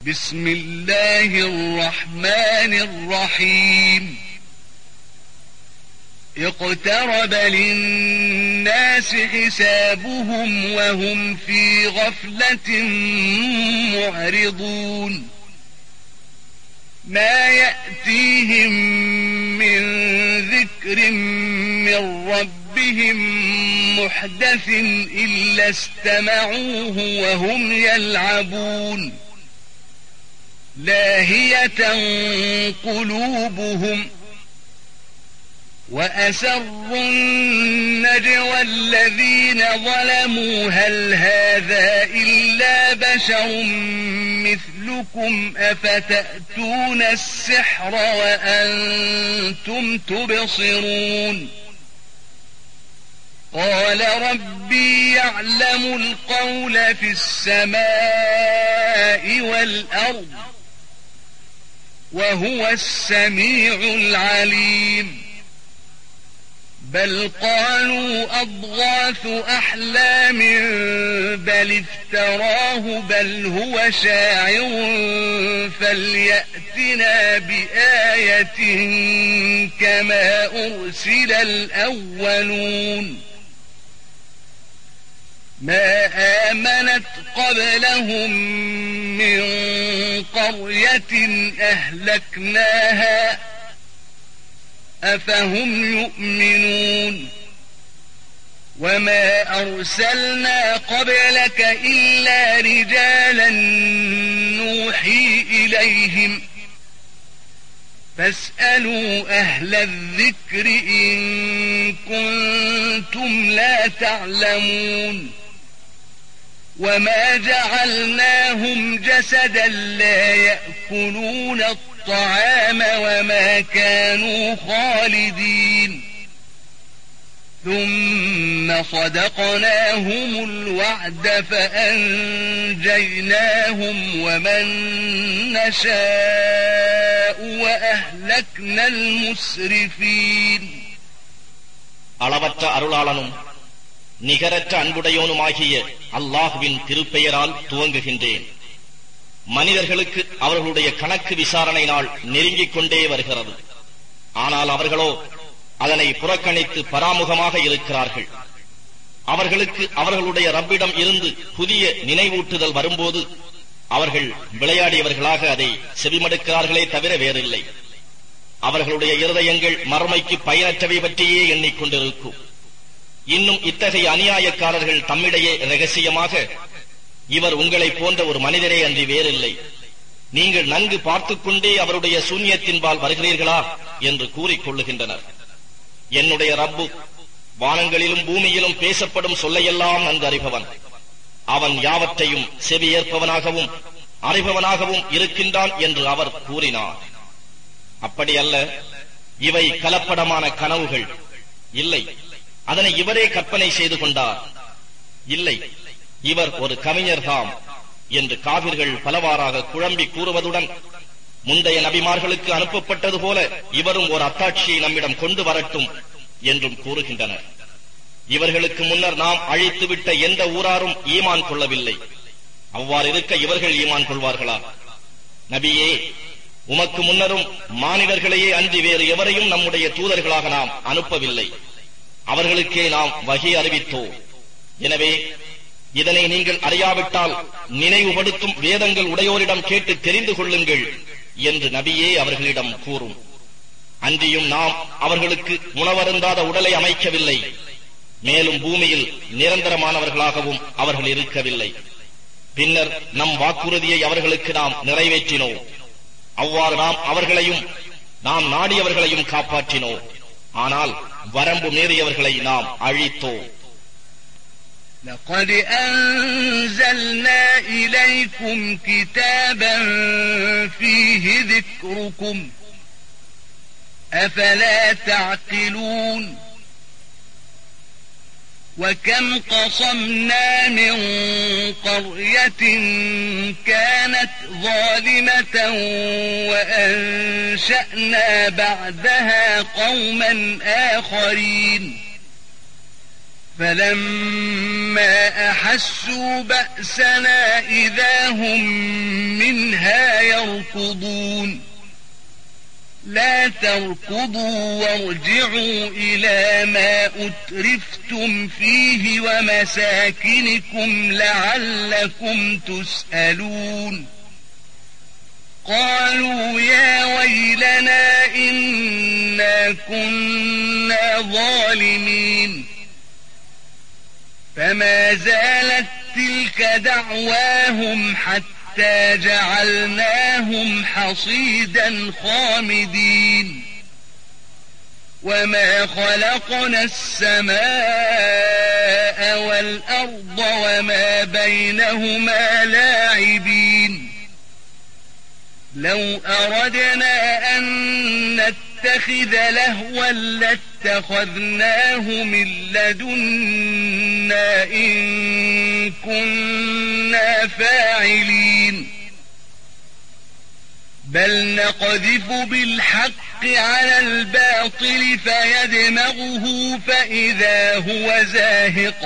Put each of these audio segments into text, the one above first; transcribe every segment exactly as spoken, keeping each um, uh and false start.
بسم الله الرحمن الرحيم اقترب للناس حسابهم وهم في غفلة معرضون ما يأتيهم من ذكر من ربهم محدث إلا استمعوه وهم يلعبون لاهية قلوبهم وأسروا النجوى الذين ظلموا هل هذا إلا بشر مثلكم أفتأتون السحر وأنتم تبصرون قال ربي يعلم القول في السماء والأرض وهو السميع العليم بل قالوا أضغاث أحلام بل افتراه بل هو شاعر فليأتنا بآية كما أرسل الأولون ما آمنت قبلهم من قرية أهلكناها أفهم يؤمنون وما أرسلنا قبلك إلا رجالا نوحي إليهم فاسألوا أهل الذكر إن كنتم لا تعلمون وما جعلناهم جسدا لا يأكلون الطعام وما كانوا خالدين ثم صدقناهم الوعد فأنجيناهم ومن نشاء وأهلكنا المسرفين அளவற்ற அருளாளனும் நிகரற்ற அன்புடையோனுமாகிய அல்லாஹுவின் திருப்பெயரால் துவங்குகின்றேன். மனிதர்களுக்கு அவர்களுடைய கணக்கு விசாரணை நாள் நெருங்கிக் கொண்டே வருகிறது. ஆனால் அவர்களோ அதனை புறக்கணித்து பராமுகமாக இருக்கிறார்கள். அவர்களுக்கு அவர்களுடைய ரப்பிடம் இருந்து புதிய நினைவூட்டுதல் வரும்போது அவர்கள் விளையாடியவர்களாக அதை செவிமடுக்கிறார்களே தவிர வேறில்லை. அவர்களுடைய இருதயங்கள் மறுமைக்கு பயனற்றவை பற்றியே எண்ணிக்கொண்டிருக்கும். இன்னும் இத்தகைய அநியாயக்காரர்கள் தம்மிடையே இரகசியமாக இவர் உங்களை போன்ற ஒரு மனிதரே அன்றி வேறில்லை, நீங்கள் நன்கு பார்த்துக் கொண்டே அவருடைய சூன்யத்தின்பால் வருகிறீர்களா என்று கூறிக்கொள்ளுகின்றனர். என்னுடைய ரப்பு வானங்களிலும் பூமியிலும் பேசப்படும் சொல்லையெல்லாம் நன்கு அறிபவன். அவன் யாவற்றையும் செவியேற்பவனாகவும் அறிபவனாகவும் இருக்கின்றான் என்று அவர் கூறினார். அப்படி அல்ல, இவை கலப்படமான கனவுகள். இல்லை, அதனை இவரே கற்பனை செய்து கொண்டார். இல்லை, இவர் ஒரு கவிஞர்தாம் என்று காவிர்கள் பலவாறாக குழம்பி கூறுவதுடன் முந்தைய நபிமார்களுக்கு அனுப்பப்பட்டது போல இவரும் ஒரு அத்தாட்சியை நம்மிடம் கொண்டு வரட்டும் என்றும் கூறுகின்றனர். இவர்களுக்கு முன்னர் நாம் அழித்துவிட்ட எந்த ஊராரும் ஈமான் கொள்ளவில்லை. அவ்வாறு இருக்க இவர்கள் ஈமான் கொள்வார்களா? நபியே, உமக்கு முன்னரும் மானிடர்களையே அன்றி வேறு எவரையும் நம்முடைய தூதர்களாக நாம் அனுப்பவில்லை. அவர்களுக்கே நாம் வகை அறிவித்தோம். எனவே இதனை நீங்கள் அறியாவிட்டால் நினைவுபடுத்தும் வேதங்கள் உடையோரிடம் கேட்டு தெரிந்து கொள்ளுங்கள் என்று நபியே அவர்களிடம் கூறும். அன்றியும் நாம் அவர்களுக்கு உணவருந்தாத உடலை அமைக்கவில்லை, மேலும் பூமியில் நிரந்தரமானவர்களாகவும் அவர்கள் இருக்கவில்லை. பின்னர் நம் வாக்குறுதியை அவர்களுக்கு நாம் நிறைவேற்றினோம். அவ்வாறு நாம் அவர்களையும் நாம் நாடியவர்களையும் காப்பாற்றினோம். ஆனால் வரம்பு மீறியவர்களை நாம் அழித்தோம். لقد أنزلنا إليكم كتابا فيه ذكركم أفلا تعقلون وكم قصمنا من قرية كانت ظالمة وأنشأنا بعدها قوما آخرين فلما أحسوا بأسنا إذا هم منها يركضون لا تركضوا وارجعوا إلى ما أترفتم فيه ومساكنكم لعلكم تسألون قالوا يا ويلنا إنا كنا ظالمين فما زالت تلك دعواهم حتى جعلناهم حصيدا خامدين وما خلقنا السماء والأرض وما بينهما لاعبين لو أردنا أن نتخذ لهوا لاتخذناه من لدنا إن كنا فاعلين بل نقذف بالحق على الباطل فيدمغه فإذا هو زاهق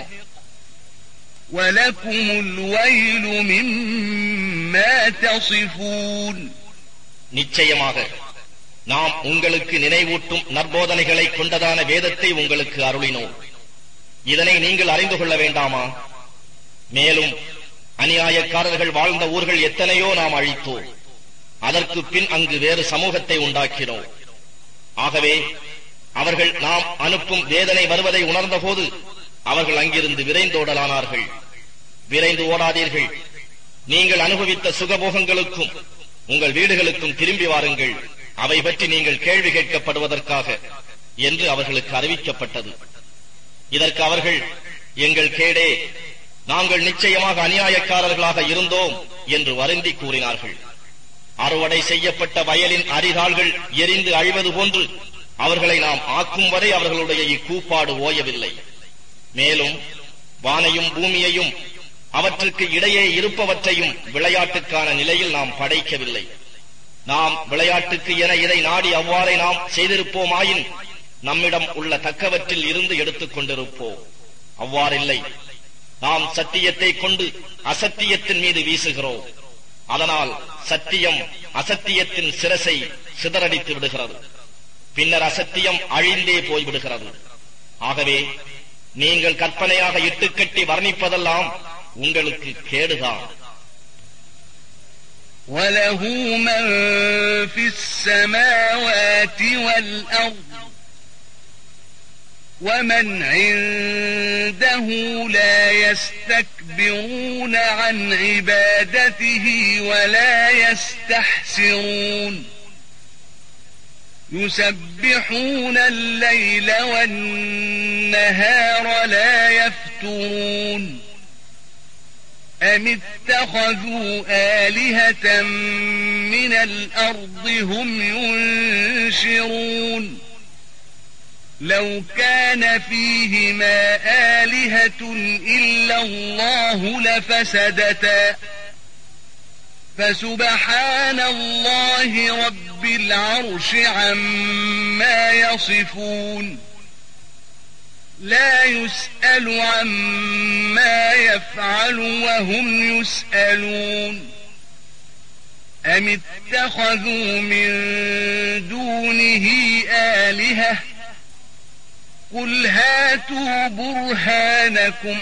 ولكم الويل مما تصفون நிச்சயமாக நாம் உங்களுக்கு நினைவூட்டும் நற்போதனைகளை கொண்டதான வேதத்தை உங்களுக்கு அருளினோம். இதனை நீங்கள் அறிந்து கொள்ள வேண்டாமா? மேலும் அநியாயக்காரர்கள் வாழ்ந்த ஊர்கள் எத்தனையோ நாம் அழித்தோம். அதற்கு பின் அங்கு வேறு சமூகத்தை உண்டாக்கினோம். ஆகவே அவர்கள் நாம் அனுப்பும் வேதனை வருவதை உணர்ந்தபோது அவர்கள் அங்கிருந்து விரைந்தோடலானார்கள். விரைந்து ஓடாதீர்கள். நீங்கள் அனுபவித்த சுகபோகங்களுக்கும் உங்கள் வீடுகளுக்கும் திரும்பி வாருங்கள். அவை பற்றி நீங்கள் கேள்வி கேட்கப்படுவதற்காக என்று அவர்களுக்கு அறிவிக்கப்பட்டது. இதற்கு அவர்கள் எங்கள் கேடே, நாங்கள் நிச்சயமாக அநியாயக்காரர்களாக இருந்தோம் என்று வருந்தி கூறினார்கள். அறுவடை செய்யப்பட்ட வயலின் அரிதாள்கள் எரிந்து அழிவது போன்று அவர்களை நாம் ஆக்கும் வரை அவர்களுடைய இக்கூப்பாடு ஓயவில்லை. மேலும் வானையும் பூமியையும் அவற்றுக்கு இடையே இருப்பவற்றையும் விளையாட்டுக்கான நிலையில் நாம் படைக்கவில்லை. நாம் விளையாட்டுக்கு என இதை நாடி அவ்வாறே நாம் செய்திருப்போமாயின் நம்மிடம் உள்ள தக்கவற்றில் இருந்து எடுத்துக் கொண்டிருப்போம். அவ்வாறில்லை. நாம் சத்தியத்தை கொண்டு அசத்தியத்தின் மீது வீசுகிறோம். அதனால் சத்தியம் அசத்தியத்தின் சிரசை சிதறடித்து விடுகிறது. பின்னர் அசத்தியம் அழிந்தே போய்விடுகிறது. ஆகவே நீங்கள் கற்பனையாக இட்டுக்கட்டி வர்ணிப்பதெல்லாம் உங்களுக்கு கேடுதான். وَلَهُ مَن فِي السَّمَاوَاتِ وَالْأَرْضِ وَمَنْ عِندَهُ لَا يَسْتَكْبِرُونَ عَنْ عِبَادَتِهِ وَلَا يَسْتَحْسِرُونَ يُسَبِّحُونَ اللَّيْلَ وَالنَّهَارَ لَا يَفْتُرُونَ أَمِ اتَّخَذُوا آلِهَةً مِّنَ الْأَرْضِ هُمْ يُنشِرُونَ لَوْ كَانَ فِيهِمَا آلِهَةٌ إِلَّا اللَّهُ لَفَسَدَتَا فَسُبْحَانَ اللَّهِ رَبِّ الْعَرْشِ عَمَّا يَصِفُونَ لا يسأل عما يفعل وهم يسألون أم اتخذوا من دونه آلهة قل هاتوا برهانكم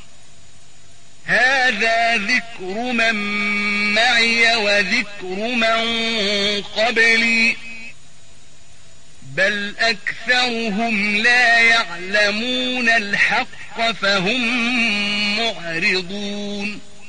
هذا ذكر من معي وذكر من قبلي بل أكثرهم لا يعلمون الحق فهم معرضون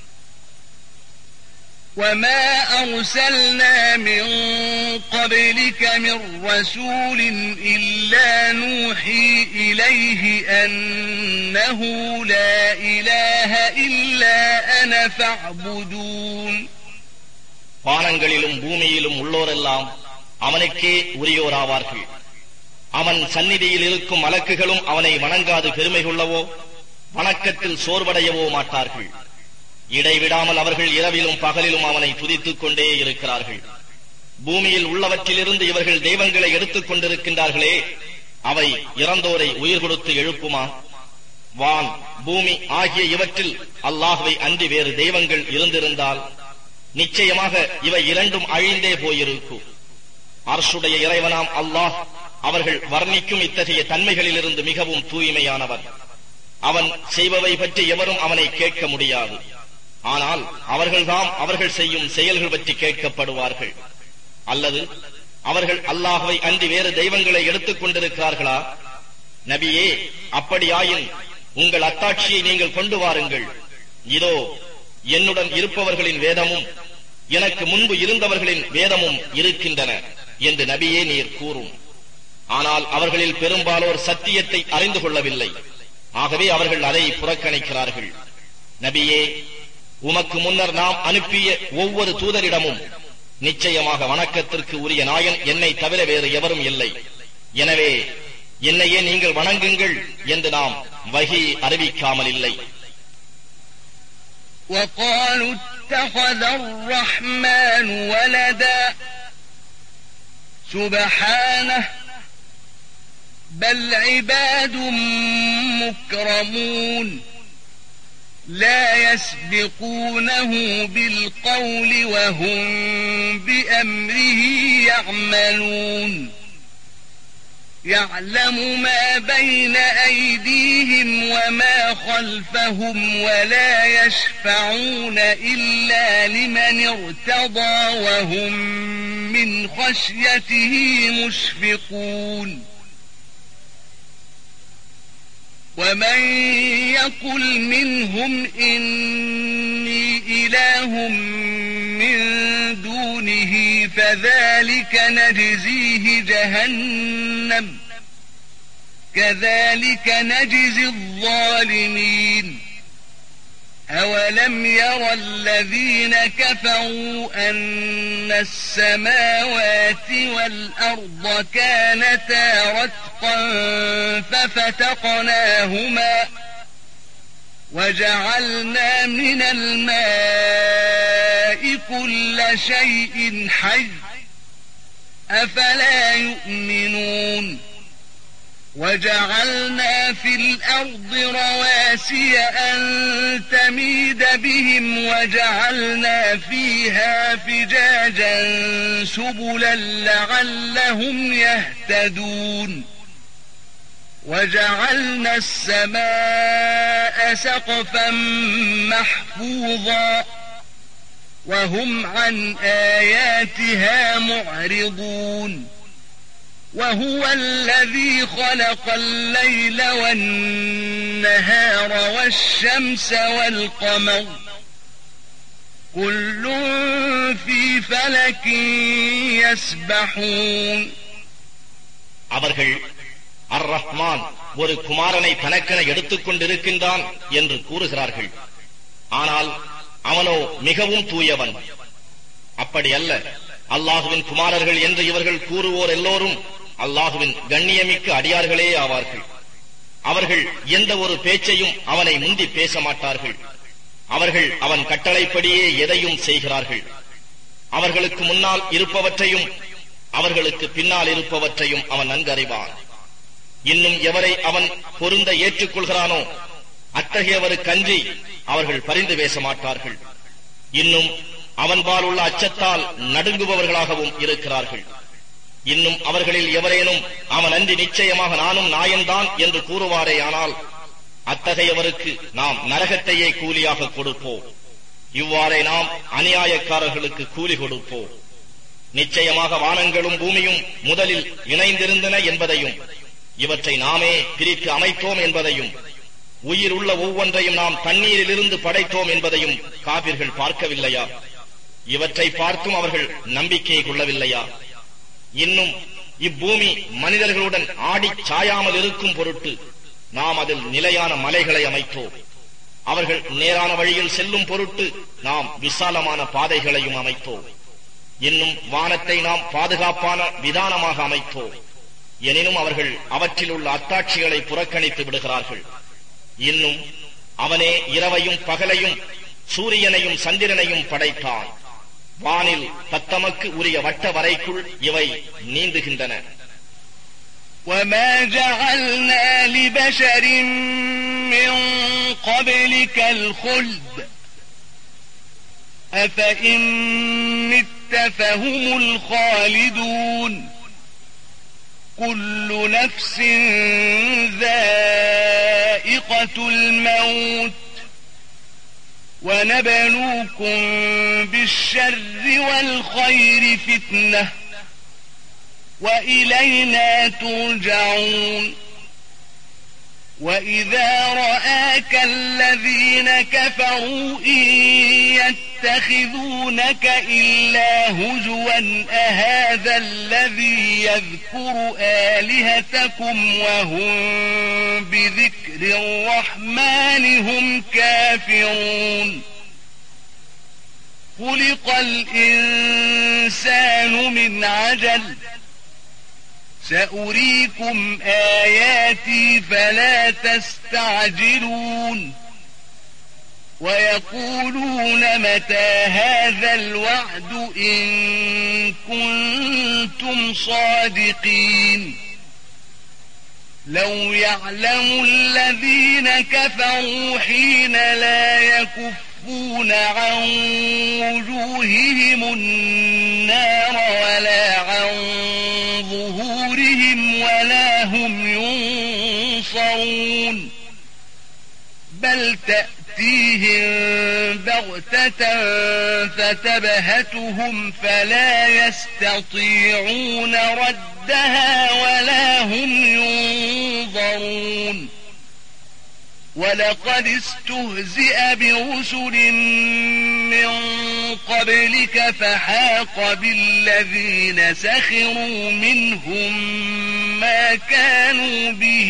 وما أرسلنا من قبلك من رسول إلا نوحي إليه أنه لا إله إلا أنا فاعبدون. வானங்களிலும் பூமியிலும் உள்ளோரெல்லாம் அவனுக்கே உரியோராவார்கள். அவன் சந்நிதியில் இருக்கும் மலக்குகளும் அவனை வணங்காது பெருமை கொள்ளவோ வணக்கத்தில் சோர்வடையவோ மாட்டார்கள். இடைவிடாமல் அவர்கள் இரவிலும் பகலிலும் அவனை துதித்துக் கொண்டே இருக்கிறார்கள். பூமியில் உள்ளவற்றிலிருந்து இவர்கள் தெய்வங்களை எடுத்துக் கொண்டிருக்கின்றார்களே, அவை இறந்தோரை உயிர் கொடுத்து எழுப்புமா? வான், பூமி ஆகிய இவற்றில் அல்லாஹ்வை அன்றி வேறு தெய்வங்கள் இருந்திருந்தால் நிச்சயமாக இவை இரண்டும் அழிந்தே போயிருக்கும். அர்ஷுடைய இறைவனாம் அல்லாஹ் அவர்கள் வர்ணிக்கும் இத்தகைய தன்மைகளிலிருந்து மிகவும் தூய்மையானவர். அவன் செய்பவை பற்றி எவரும் அவனை கேட்க முடியாது. ஆனால் அவர்கள்தாம் அவர்கள் செய்யும் செயல்கள் பற்றி கேட்கப்படுவார்கள். அல்லது அவர்கள் அல்லாஹ்வை அன்றி வேறு தெய்வங்களை எடுத்துக் கொண்டிருக்கிறார்களா? நபியே, அப்படியாயின் உங்கள் அத்தாட்சியை நீங்கள் கொண்டு வாருங்கள். இதோ என்னுடன் இருப்பவர்களின் வேதமும் எனக்கு முன்பு இருந்தவர்களின் வேதமும் இருக்கின்றன என்று நபியே நீர் கூறும். ஆனால் அவர்களில் பெரும்பாலோர் சத்தியத்தை அறிந்து கொள்ளவில்லை. ஆகவே அவர்கள் அதை புறக்கணிக்கிறார்கள். நபியே, உமக்கு முன்னர் நாம் அனுப்பிய ஒவ்வொரு தூதரிடமும் நிச்சயமாக வணக்கத்திற்கு உரிய நாயன் என்னை தவிர வேறு எவரும் இல்லை. எனவே என்னையே நீங்கள் வணங்குங்கள் என்று நாம் வஹி அறிவிக்காமல் இல்லை. وَقَالُوا اتَّخَذَ الرَّحْمَنُ وَلَدًا سُبْحَانَهُ بَلْ عِبَادٌ مُكْرَمُونَ لَا يَسْبِقُونَهُ بِالْقَوْلِ وَهُمْ بِأَمْرِهِ يَعْمَلُونَ يَعْلَمُ مَا بَيْنَ أَيْدِيهِمْ وَمَا خَلْفَهُمْ وَلَا يَشْفَعُونَ إِلَّا لِمَنِ ارْتَضَى وَهُمْ مِنْ خَشْيَتِهِ مُشْفِقُونَ وَمَنْ يَقُلْ مِنْهُمْ إِنِّي إِلَهٌ مِّن دُونِهِ فَذَلِكَ نَجْزِيهِ جَهَنَّمَ كَذَلِكَ نَجْزِي الظَّالِمِينَ أَوَلَمْ يَرَ الَّذِينَ كَفَرُوا أَنَّ السَّمَاوَاتِ وَالْأَرْضَ كَانَتَا رَتْقًا فَفَتَقْنَاهُمَا وَجَعَلْنَا مِنَ الْمَاءِ كُلَّ شَيْءٍ حَيٍّ أَفَلَا يُؤْمِنُونَ وَجَعَلْنَا فِي الْأَرْضِ رَوَاسِيَ أَن تَمِيدَ بِهِمْ وَجَعَلْنَا فِيهَا فِجَاجًا سُبُلًا لَعَلَّهُمْ يَهْتَدُونَ وَجَعَلْنَا السَّمَاءَ سَقْفًا مَحْفُوظًا وَهُمْ عَنْ آيَاتِهَا مُعْرِضُونَ وَهُوَ الَّذِي خَلَقَ اللَّيْلَ وَالنَّهَارَ وَالشَّمْسَ وَالْقَمَرَ كُلٌّ فِي فَلَكٍ يَسْبَحُونَ அவர்கள் அர் ரஹ்மான் ஒரு குமாரனை தனக்கென எடுத்துக் கொண்டிருக்கின்றான் என்று கூறுகிறார்கள். ஆனால் அவனோ மிகவும் தூயவன். அப்படி அல்ல. அல்லாஹுவின் குமாரர்கள் என்று இவர்கள் கூறுவோர் எல்லோரும் அல்லாஹுவின் கண்ணியமிக்க அடியார்களே ஆவார்கள். அவர்கள் எந்த ஒரு பேச்சையும் அவனை முந்தி பேச மாட்டார்கள். அவர்கள் அவன் கட்டளைப்படியே எதையும் செய்கிறார்கள். அவர்களுக்கு முன்னால் இருப்பவற்றையும் அவர்களுக்கு பின்னால் இருப்பவற்றையும் அவன் நன்கறிவான். இன்னும் எவரை அவன் பொருந்த ஏற்றுக்கொள்கிறானோ அத்தகையவருக்கன்றி அவர்கள் பரிந்து பேச மாட்டார்கள். இன்னும் அவன்பால் உள்ள அச்சத்தால் நடுங்குபவர்களாகவும் இருக்கிறார்கள். இன்னும் அவர்களில் எவரேனும் அவன் அன்றி நிச்சயமாக நானும் நாயன்தான் என்று கூறுவாரே, ஆனால் அத்தகையவருக்கு நாம் நரகத்தையே கூலியாக கொடுப்போம். இவ்வாறே நாம் அநியாயக்காரர்களுக்கு கூலி கொடுப்போம். நிச்சயமாக வானங்களும் பூமியும் முதலில் இணைந்திருந்தன என்பதையும் இவற்றை நாமே பிரித்து அமைத்தோம் என்பதையும் உயிர் உள்ள ஒவ்வொன்றையும் நாம் தண்ணீரிலிருந்து படைத்தோம் என்பதையும் காபிர்கள் பார்க்கவில்லையா? இவற்றை பார்த்தும் அவர்கள் நம்பிக்கை கொள்ளவில்லையா? இன்னும் இப்பூமி மனிதர்களுடன் ஆடி சாயாமல் இருக்கும் பொருட்டு நாம் அதில் நிலையான மலைகளை அமைத்தோம். அவர்கள் நேரான வழியில் செல்லும் பொருட்டு நாம் விசாலமான பாதைகளையும் அமைத்தோம். இன்னும் வானத்தை நாம் பாதுகாப்பான விதானமாக அமைத்தோம். எனினும் அவர்கள் அவற்றில் உள்ள அத்தாட்சிகளை புறக்கணித்து விடுகிறார்கள். இன்னும் அவனே இரவையும் பகலையும் சூரியனையும் சந்திரனையும் படைத்தான். வானில் தத்தமக்கு உரிய வட்ட வரைக்குள் இவை நீந்துகின்றன. وَمَا جَعَلْنَا لِبَشَرٍ من قبلك الخلد أفإن مت فهم الخالدون كل نفس ذائقة الموت ونبلوكم بالشر والخير فتنة وإلينا ترجعون وإذا رآك الذين كفروا إن يتخذونك إلا هزوا أهذا الذي يذكر آلهتكم وهم بذكر الرحمن هم كافرون خلق الإنسان من عجل سأريكم آياتي فلا تستعجلون ويقولون متى هذا الوعد إن كنتم صادقين لو يعلم الذين كفروا حين لا يكفون عن وجوههم النار ولا عن ظهورهم ولا هم ينصرون بل تأتيهم بغتة فتبهتهم فلا يستطيعون ردها ولا هم ينظرون ولقد استهزئ برسل من قبلك فحاق بالذين سخروا منهم ما كانوا به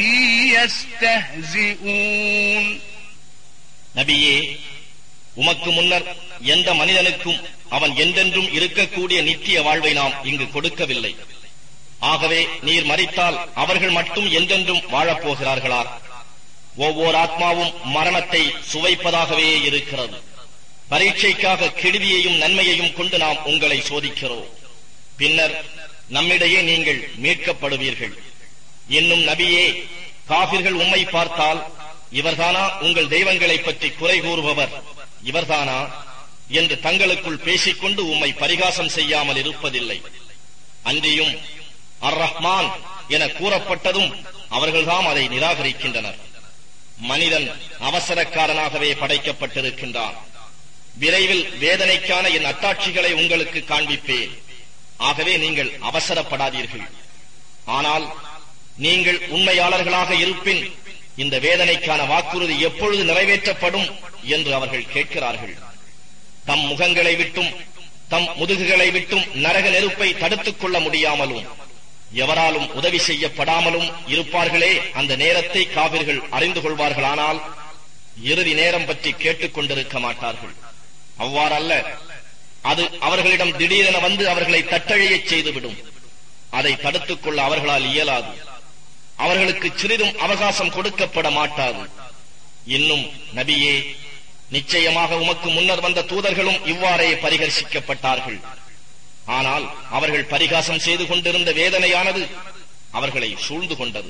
يستهزئون நபியே, உமக்கு முன்னர் எந்த மனிதனுக்கும் அவன் என்றென்றும் இருக்கக்கூடிய நித்திய வாழ்வை நாம் இங்கு கொடுக்கவில்லை. ஆகவே நீர் மரித்தால் அவர்கள் மட்டும் என்றென்றும் வாழப்போகிறார்களா? ஒவ்வொரு ஆத்மாவும் மரணத்தை சுவைப்பதாகவே இருக்கிறது. பரீட்சைக்காக கெடுதியையும் நன்மையையும் கொண்டு நாம் உங்களை சோதிக்கிறோம். பின்னர் நம்மிடையே நீங்கள் மீட்கப்படுவீர்கள். இன்னும் நபியே, காபிர்கள் உம்மை பார்த்தால் இவர்தானா உங்கள் தெய்வங்களை பற்றி குறை கூறுபவர், இவர்தானா என்று தங்களுக்குள் பேசிக்கொண்டு உம்மை பரிகாசம் செய்யாமல் இருப்பதில்லை. அன்றியும் அர் ரஹ்மான் என கூறப்பட்டதும் அவர்கள்தாம் அதை நிராகரிக்கின்றனர். மனிதன் அவசரக்காரனாகவே படைக்கப்பட்டிருக்கின்றான். விரைவில் வேதனைக்கான என் அத்தாட்சிகளை உங்களுக்கு காண்பிப்பேன். ஆகவே நீங்கள் அவசரப்படாதீர்கள். ஆனால் நீங்கள் உண்மையாளர்களாக இருப்பின் இந்த வேதனைக்கான வாக்குறுதி எப்பொழுது நிறைவேற்றப்படும் என்று அவர்கள் கேட்கிறார்கள். தம் முகங்களை விட்டும் தம் முதுகுகளை விட்டும் நரக நெருப்பை தடுத்துக் கொள்ள முடியாமலும் எவராலும் உதவி செய்யப்படாமலும் இருப்பார்களே, அந்த நேரத்தை காபிர்கள் அறிந்து கொள்வார்களானால் இறுதி நேரம் பற்றி கேட்டுக் கொண்டிருக்க மாட்டார்கள். அவ்வாறல்ல, அது அவர்களிடம் திடீரென வந்து அவர்களை தட்டழியச் செய்துவிடும். அதை தடுத்துக் கொள்ள அவர்களால் இயலாது. அவர்களுக்கு சிறிதும் அவகாசம் கொடுக்கப்பட மாட்டாது. இன்னும் நபியே, நிச்சயமாக உமக்கு முன்னர் வந்த தூதர்களும் இவ்வாறே பரிகர்ஷிக்கப்பட்டார்கள். ஆனால் அவர்கள் பரிகாசம் செய்து கொண்டிருந்த வேதனையானது அவர்களை சூழ்ந்து கொண்டது.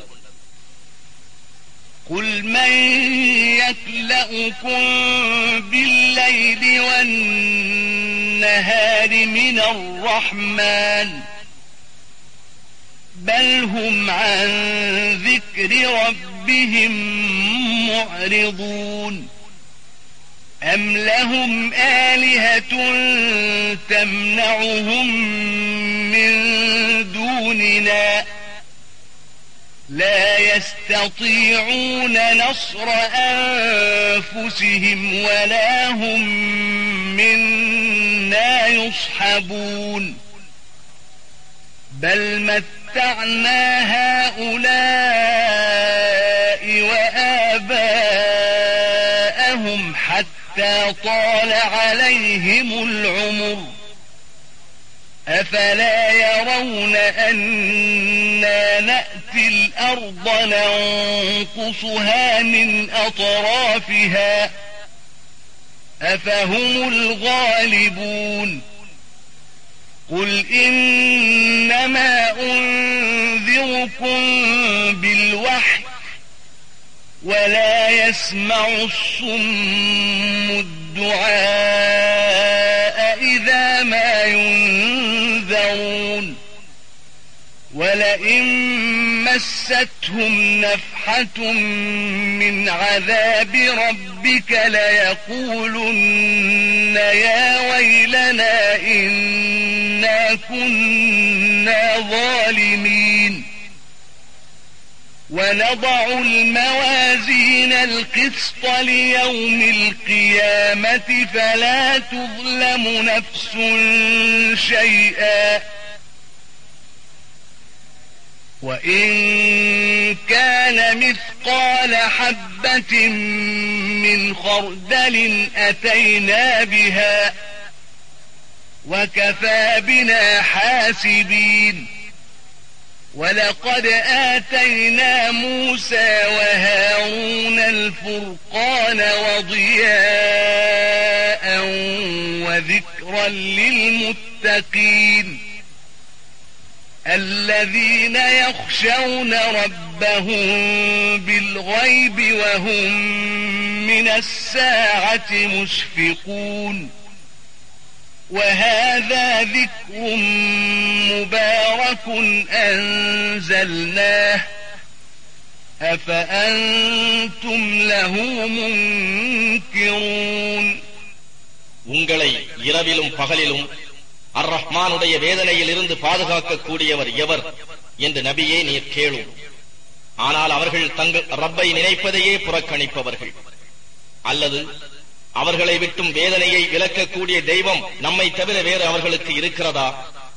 قُلْ مَنْ يَكْلَؤُكُمْ بِاللَّيْلِ وَالنَّهَارِ مِنَ الرَّحْمَنِ بَلْ هُمْ عَنْ ذِكْرِ رَبِّهِمْ مُعْرِضُونَ أَمْ لَهُمْ آلِهَةٌ تَمْنَعُهُمْ مِنْ دُونِنَا لَا يَسْتَطِيعُونَ نَصْرَ أَنفُسِهِمْ وَلَا هُمْ مِنَّا يُصْحَبُونَ بَلْ مَتَّعْنَا هَؤُلَاءِ وَآبَاءَهُمْ حَتَّى طَالَ عَلَيْهِمُ الْعُمُرُ أَفَلَا يَرَوْنَ أَنَّا نَأْتِي الْأَرْضَ نَنقُصُهَا مِنْ أَطْرَافِهَا أَفَهُمُ الْغَالِبُونَ قُلْ إِنَّمَا أُنذِرُكُمْ بِالْوَحْيِ ولا يسمع الصم الدعاء إذا ما ينذرون ولئن مستهم نفحة من عذاب ربك ليقولن يا ويلنا إنا كنا ظالمين ونضع الموازين القسط ليوم القيامة فلا تظلم نفس شيئا وإن كان مثقال حبة من خردل أتينا بها وكفى بنا حاسبين ولقد آتينا موسى وهارون الفرقان وضياء وذكرا للمتقين الذين يخشون ربهم بالغيب وهم من الساعة مشفقون وهذا ذكر مبارك أنزلناه أفأنتم له منكرون உங்களை இரவிலும் பகலிலும் அர் ரஹ்மானுடைய வேதனையில் இருந்து பாதுகாக்க கூடியவர் எவர் என்று நபியே நீர் கேளும். ஆனால் அவர்கள் தங்கள் ரப்பை நினைப்பதையே புறக்கணிப்பவர்கள். அல்லது அவர்களை விட்டும் வேதனையை விலக்கக்கூடிய தெய்வம் நம்மை தவிர வேறு அவர்களுக்கு இருக்கிறதா?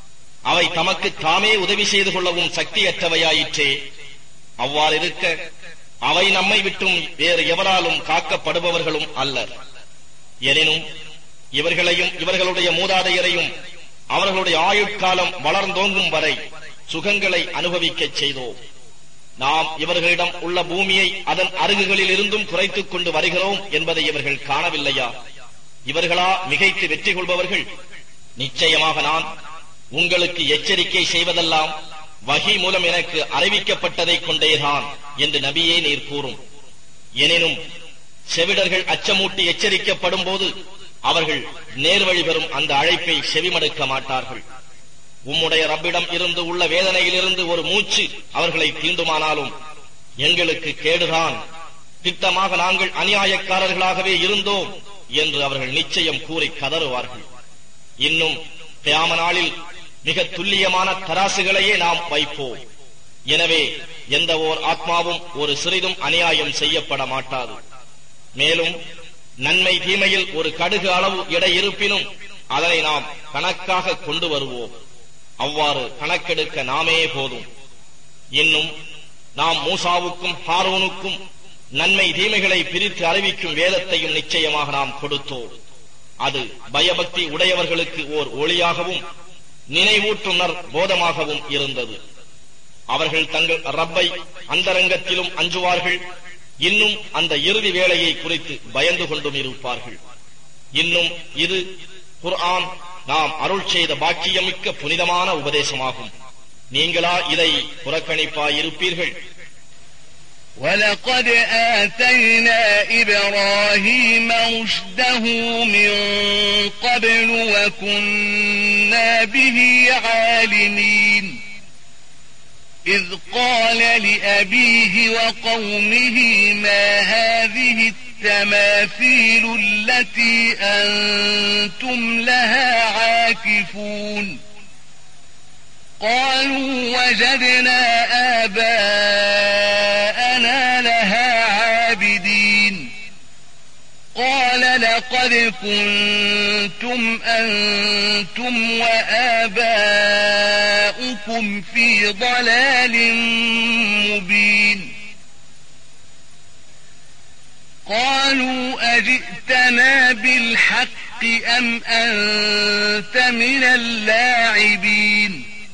அவை தமக்கு தாமே உதவி செய்து கொள்ளவும் சக்தியற்றவையாயிற்றே. அவ்வாறு இருக்க அவை நம்மை விட்டும் வேறு எவராலும் காக்கப்படுபவர்களும் அல்லர். எனினும் இவர்களையும் இவர்களுடைய மூதாதையரையும் அவர்களுடைய ஆயுட்காலம் வளர்ந்தோங்கும் வரை சுகங்களை அனுபவிக்கச் செய்தோம். நாம் இவர்களிடம் உள்ள பூமியை அதன் அருகுகளில் இருந்தும் குறைத்துக் கொண்டு வருகிறோம் என்பதை இவர்கள் காணவில்லையா? இவர்களா மிகைத்து வெற்றி கொள்பவர்கள்? நிச்சயமாக நான் உங்களுக்கு எச்சரிக்கை செய்வதெல்லாம் வஹி மூலம் எனக்கு அறிவிக்கப்பட்டதை கொண்டேதான் என்று நபியே நீர் கூறும். எனினும் செவிடர்கள் அச்சமூட்டி எச்சரிக்கப்படும் போது அவர்கள் நேர்வழி பெறும் அந்த அழைப்பை செவிமடுக்க மாட்டார்கள். உம்முடைய ரப்பிடம் இருந்து உள்ள வேதனையிலிருந்து ஒரு மூச்சு அவர்களை தீண்டுமானாலும் எங்களுக்கு கேடுதான், திட்டமாக நாங்கள் அநியாயக்காரர்களாகவே இருந்தோம் என்று அவர்கள் நிச்சயம் கூறி கதறுவார்கள். இன்னும் கியாம நாளில் மிக துல்லியமான தராசுகளையே நாம் வைப்போம். எனவே எந்த ஓர் ஆத்மாவும் ஒரு சிறிதும் அநியாயம் செய்யப்பட மாட்டாது. மேலும் நன்மை தீமையில் ஒரு கடுகு அளவு எடை இருப்பினும் அதனை நாம் கணக்காக கொண்டு வருவோம். அவ்வாறு கணக்கெடுக்க நாமே போதும். இன்னும் நாம் மூசாவுக்கும் ஹாரூனுக்கும் நன்மை தீமைகளை பிரித்து அறிவிக்கும் வேதத்தையும் நிச்சயமாக நாம் கொடுத்தோம். அது பயபக்தி உடையவர்களுக்கு ஓர் ஒளியாகவும் நினைவூட்டுனர் போதமாகவும் இருந்தது. அவர்கள் தங்கள் ரப்பை அந்தரங்கத்திலும் அஞ்சுவார்கள். இன்னும் அந்த இறுதி வேளையை குறித்து பயந்து கொண்டும் இருப்பார்கள். இன்னும் இது குர்ஆன் நாம் அருள் செய்த பாக்கியமிக்க புனிதமான உபதேசமாகும். நீங்களா இதை புறக்கணிப்பாயிருப்பீர்கள்? وَلَقَدْ آتَيْنَا إِبْرَاهِيمَ رُشْدَهُ مِنْ قَبْلُ وَكُنَّا بِهِ عَالِمِينَ إِذْ قَالَ لِأَبِيهِ وَقَوْمِهِ مَا هَذِهِ التَّمَاثِيلُ الَّتِي أَنْتُمْ لَهَا عَاكِفُونَ قَالُوا وَجَدْنَا آبَاءَنَا لَهَا عَابِدِينَ قَالَ لَقَدْ كُنْتُمْ أَنْتُمْ وَآبَاؤُكُمْ فِي ضَلَالٍ مُبِينٍ قَالُوا أَجِئْتَنَا بِالْحَقِّ أَمْ أَنْتَ مِنَ اللاعبين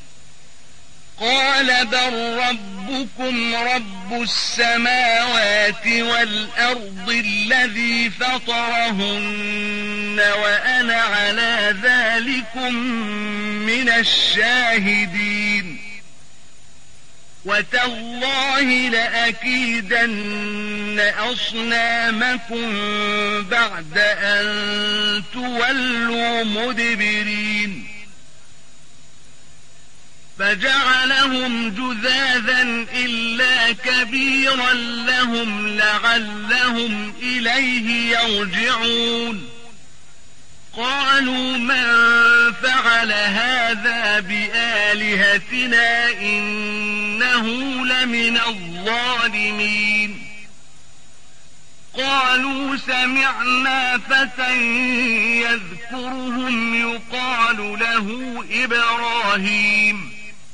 قال بل ربكم رب السماوات والأرض الذي فطرهن وأنا على ذلكم من الشاهدين وتالله لأكيدن أصنامكم بعد أن تولوا مدبرين فجعلهم جذاذا إلا كبيرا لهم لعلهم إليه يرجعون قالوا من فعل هذا بآلهتنا إنه لمن الظالمين قالوا سمعنا فتى يذكرهم يقال له إبراهيم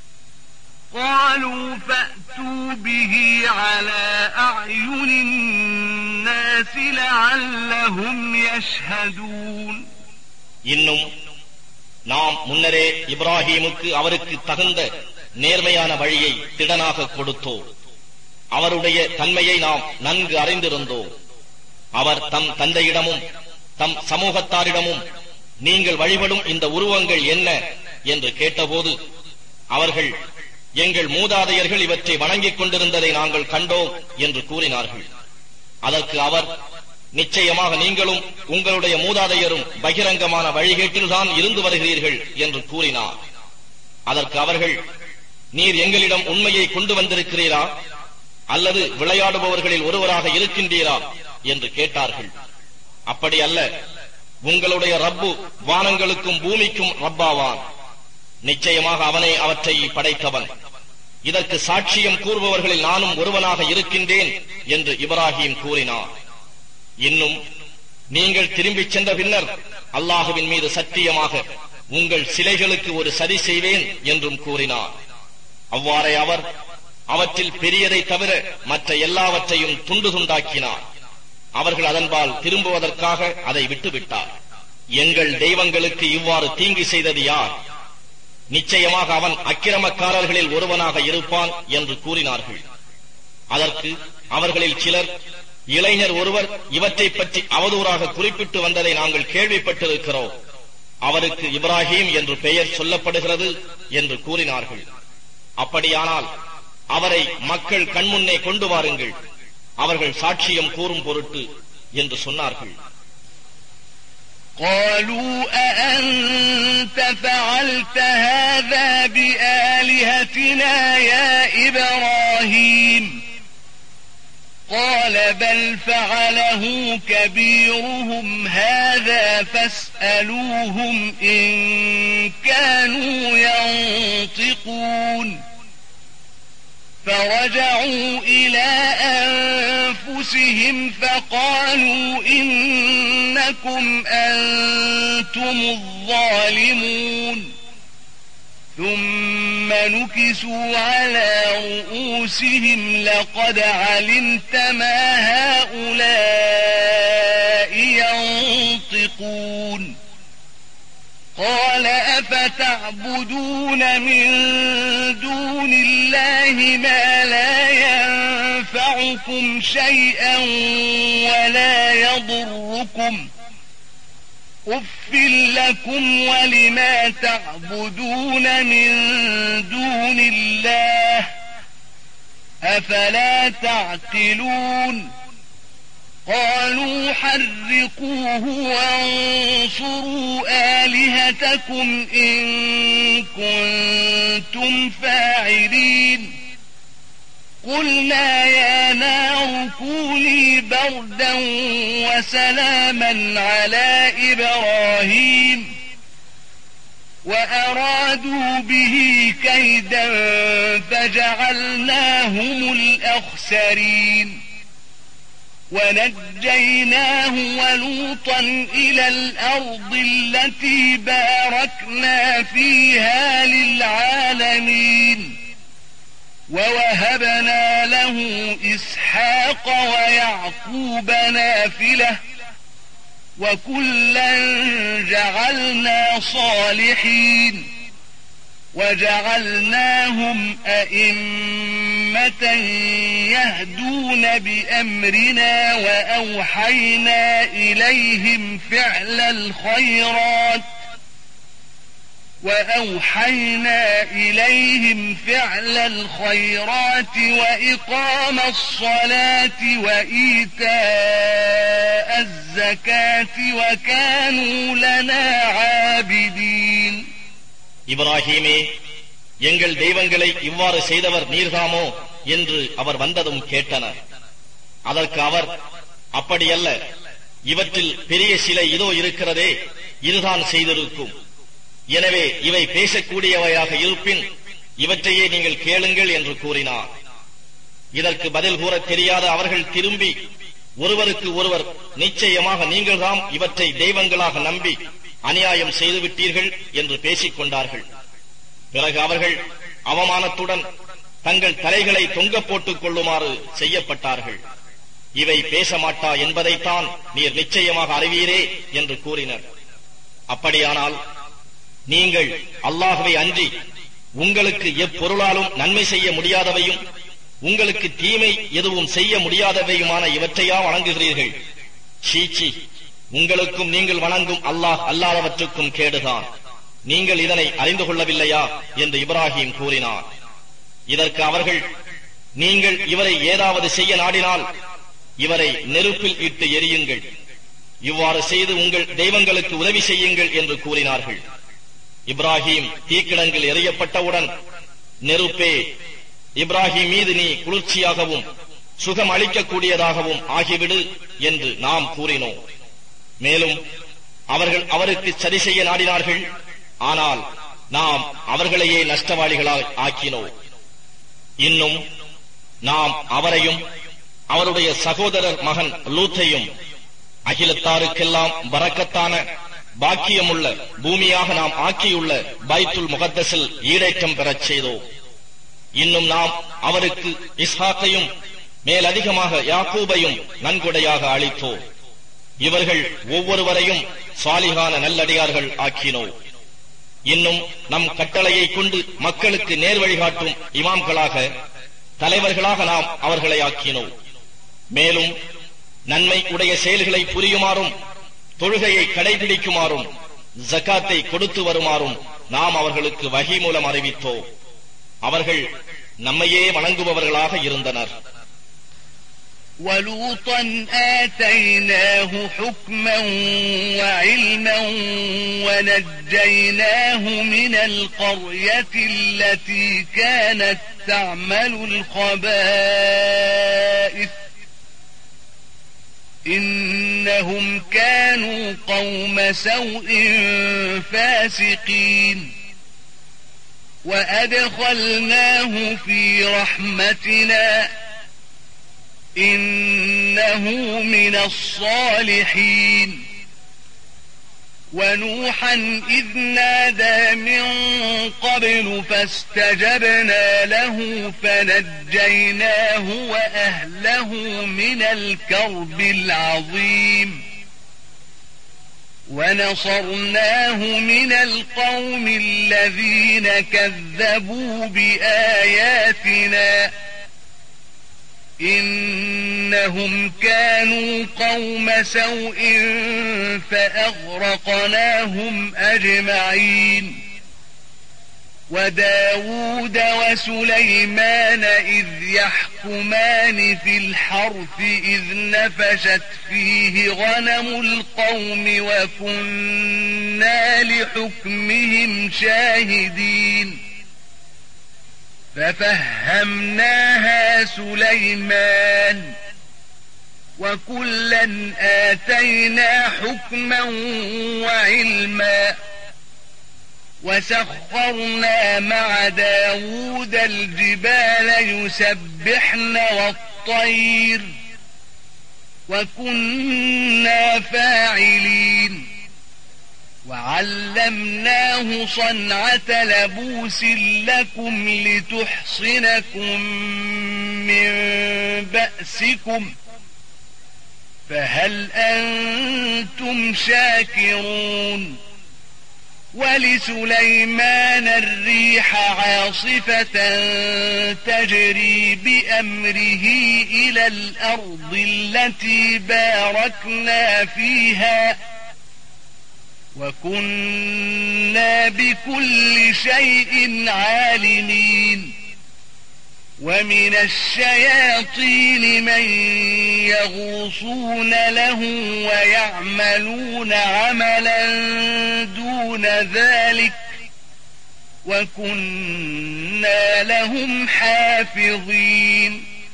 قالوا فأتوا به على أعين الناس لعلهم يشهدون இன்னும் நாம் முன்னரே இப்ராஹீமுக்கு அவருக்கு தகுந்த நேர்மையான வழியை திடனாக கொடுத்தோம். அவருடைய தன்மையை நாம் நன்கு அறிந்திருந்தோம். அவர் தம் தந்தையிடமும் தம் சமூகத்தாரிடமும் நீங்கள் வழிபடும் இந்த உருவங்கள் என்ன என்று கேட்டபோது அவர்கள் எங்கள் மூதாதையர்கள் இவற்றை வணங்கிக் கொண்டிருந்ததை நாங்கள் கண்டோம் என்று கூறினார்கள். அதற்கு அவர் நிச்சயமாக நீங்களும் உங்களுடைய மூதாதையரும் பகிரங்கமான வழிகேட்டில்தான் இருந்து வருகிறீர்கள் என்று கூறினார். அதற்கு அவர்கள் நீர் எங்களிடம் உண்மையை கொண்டு வந்திருக்கிறீரா அல்லது விளையாடுபவர்களில் ஒருவராக இருக்கின்றீரா என்று கேட்டார்கள். அப்படி அல்ல, உங்களுடைய ரப்பு வானங்களுக்கும் பூமிக்கும் ரப்பாவான். நிச்சயமாக அவனே அவற்றை படைத்தவன். இதற்கு சாட்சியம் கூறுபவர்களில் நானும் ஒருவனாக இருக்கின்றேன் என்று இப்ராஹீம் கூறினார். இன்னும் நீங்கள் திரும்பிச் சென்ற பின்னர் அல்லாஹுவின் மீது சத்தியமாக உங்கள் சிலைகளுக்கு ஒரு சதி செய்வேன் என்றும் கூறினார். அவ்வாறே அவர் அவற்றில் பெரியதை தவிர மற்ற எல்லாவற்றையும் துண்டு துண்டாக்கினார். அவர்கள் அதன்பால் திரும்புவதற்காக அதை விட்டுவிட்டார். எங்கள் தெய்வங்களுக்கு இவ்வாறு தீங்கு செய்தது யார்? நிச்சயமாக அவன் அக்கிரமக்காரர்களில் ஒருவனாக இருப்பான் என்று கூறினார்கள். அதற்கு அவர்களில் சிலர் இளைஞர் ஒருவர் இவற்றை பற்றி அவதூறாக குறிப்பிட்டு வந்ததை நாங்கள் கேள்விப்பட்டிருக்கிறோம். அவருக்கு இப்ராஹீம் என்று பெயர் சொல்லப்படுகிறது என்று கூறினார்கள். அப்படியானால் அவரை மக்கள் கண்முன்னே கொண்டு வாருங்கள், அவர்கள் சாட்சியம் கூறும் பொருட்டு என்று சொன்னார்கள். قالوا أأنت فعلت هذا بآلهتنا يا إبراهيم قال بل فعله كبيرهم هذا فاسألوهم إن كانوا ينطقون فرجعوا إلى أنفسهم فقالوا إنكم أنتم الظالمون ثم نكسوا على رؤوسهم لقد علمت ما هؤلاء ينطقون قال أفتعبدون من دون الله ما لا ينفعكم شيئا ولا يضركم أف لكم ولما تعبدون من دون الله أفلا تعقلون قالوا حرقوه وانصروا آلهتكم إن كنتم فاعلين قلنا يا نار كوني بردا وسلاما على إبراهيم وأرادوا به كيدا فجعلناهم الأخسرين ونجيناه ولوطا إلى الأرض التي باركنا فيها للعالمين ووهبنا له إسحاق ويعقوب نافلة وكلا جعلنا صالحين وجعلناهم أئمة يهدون بأمرنا وأوحينا إليهم فعل الخيرات وأوحينا إليهم فعل الخيرات وإقام الصلاة وإيتاء الزكاة وكانوا لنا عابدين. இப்ராஹீமே, எங்கள் தெய்வங்களை இவ்வாறு செய்தவர் நீர்தாமோ என்று அவர் வந்ததும் கேட்டனர். அதற்கு அவர், அப்படியல்ல, இவற்றில் பெரிய சிலை இதோ இருக்கிறதே, இதுதான் செய்திருக்கும். எனவே இவை பேசக்கூடியவையாக இருப்பின் இவற்றையே நீங்கள் கேளுங்கள் என்று கூறினார். இதற்கு பதில் கூற தெரியாத அவர்கள் திரும்பி ஒருவருக்கு ஒருவர், நிச்சயமாக நீங்கள்தாம் இவற்றை தெய்வங்களாக நம்பி அநியாயம் செய்துவிட்டீர்கள் என்று பேசிக் கொண்டார்கள். பிறகு அவர்கள் அவமானத்துடன் தங்கள் தலைகளை தொங்க போட்டுக் கொள்ளுமாறு செய்யப்பட்டார்கள். இவை பேச மாட்டா என்பதைத்தான் நீர் நிச்சயமாக அறிவீரே என்று கூறினர். அப்படியானால் நீங்கள் அல்லாஹ்வை அன்றி உங்களுக்கு எப்பொருளாலும் நன்மை செய்ய முடியாதவையும் உங்களுக்கு தீமை எதுவும் செய்ய முடியாதவையுமான இவற்றையா வணங்குகிறீர்கள்? சீச்சி, உங்களுக்கும் நீங்கள் வணங்கும் அல்லாஹ் அல்லாதவற்றுக்கும் கேடுதான். நீங்கள் இதனை அறிந்து கொள்ளவில்லையா என்று இப்ராஹிம் கூறினார். இதற்கு அவர்கள், நீங்கள் இவரை ஏதாவது செய்ய நாடினால் இவரை நெருப்பில் இட்டு எரியுங்கள், இவ்வாறு செய்து உங்கள் தெய்வங்களுக்கு உதவி செய்யுங்கள் என்று கூறினார்கள். இப்ராஹிம் தீக்கிடங்கில் எறியப்பட்டவுடன், நெருப்பே, இப்ராஹிம் மீது நீ குளிர்ச்சியாகவும் சுகம் அளிக்கக்கூடியதாகவும் ஆகிவிடு என்று நாம் கூறினோம். மேலும் அவர்கள் அவருக்கு சரி செய்ய நாடினார்கள், ஆனால் நாம் அவர்களையே நஷ்டவாளிகளால் ஆக்கினோம். இன்னும் நாம் அவரையும் அவருடைய சகோதரர் மகன் லூத்தையும் அகிலத்தாருக்கெல்லாம் பரக்கத்தான பாக்கியமுள்ள பூமியாக நாம் ஆக்கியுள்ள பைத்துல் முகத்தஸில் ஈடேற்றம் பெறச் செய்தோம். இன்னும் நாம் அவருக்கு இஸ்ஹாக்கையும் மேலதிகமாக யாக்கூபையும் நன்கொடையாக அளித்தோம். இவர்கள் ஒவ்வொருவரையும் சாலிகான நல்லடியார்கள் ஆக்கினோம். இன்னும் நம் கட்டளையை கொண்டு மக்களுக்கு நேர் வழிகாட்டும் இமாம்களாக, தலைவர்களாக நாம் அவர்களை ஆக்கினோம். மேலும் நன்மை உடைய செயல்களை புரியுமாறும் தொழுகையை கடைபிடிக்குமாறும் ஜகாத்தை கொடுத்து வருமாறும் நாம் அவர்களுக்கு வஹி மூலம் அறிவித்தோம். அவர்கள் நம்மையே வணங்குபவர்களாக இருந்தனர். وَلُوطًا آتَيْنَاهُ حُكْمًا وَعِلْمًا وَنَجَّيْنَاهُ مِنَ الْقَرْيَةِ الَّتِي كَانَتْ تَعْمَلُ الْخَبَائِثَ إِنَّهُمْ كَانُوا قَوْمَ سَوْءٍ فَاسِقِينَ وَأَدْخَلْنَاهُ فِي رَحْمَتِنَا إِنَّهُ مِنَ الصَّالِحِينَ وَنُوحًا إِذْ نَادَى مِن قَبْلُ فَاسْتَجَبْنَا لَهُ فَنَجَّيْنَاهُ وَأَهْلَهُ مِنَ الْكَرْبِ الْعَظِيمِ وَنَصَرْنَاهُ مِنَ الْقَوْمِ الَّذِينَ كَذَّبُوا بِآيَاتِنَا إِنَّهُمْ كَانُوا قَوْمَ سَوْءٍ فَأَغْرَقْنَاهُمْ أَجْمَعِينَ وَدَاوُودَ وَسُلَيْمَانَ إِذْ يَحْكُمَانِ فِي الْحَرْثِ إِذْ نَفَشَتْ فِيهِ غَنَمُ الْقَوْمِ وَكُنَّا لِحُكْمِهِمْ شَاهِدِينَ فَفَهَّمْنَاهَا سُلَيْمَانَ وَكُلًّا آتَيْنَا حُكْمًا وَعِلْمًا وَسَخَّرْنَا مَعَ دَاوُودَ الْجِبَالَ يُسَبِّحْنَ وَالطَّيْرَ وَكُنَّا فَاعِلِينَ وَعَلَّمْنَاهُ صَنْعَةَ لَبُوسٍ لَكُمْ لِتُحْصِنَكُمْ مِنْ بَأْسِكُمْ فَهَلْ أَنْتُمْ شَاكِرُونَ وَلِسُلَيْمَانَ الرِّيحَ عَاصِفَةً تَجْرِي بِأَمْرِهِ إِلَى الْأَرْضِ الَّتِي بَارَكْنَا فِيهَا وَكُنَّا بِكُلِّ شَيْءٍ عَالِمِينَ وَمِنَ الشَّيَاطِينِ مَن يَغُوصُونَ لَهُ وَيَعْمَلُونَ عَمَلًا دُونَ ذَلِكَ وَكُنَّا لَهُمْ حَافِظِينَ.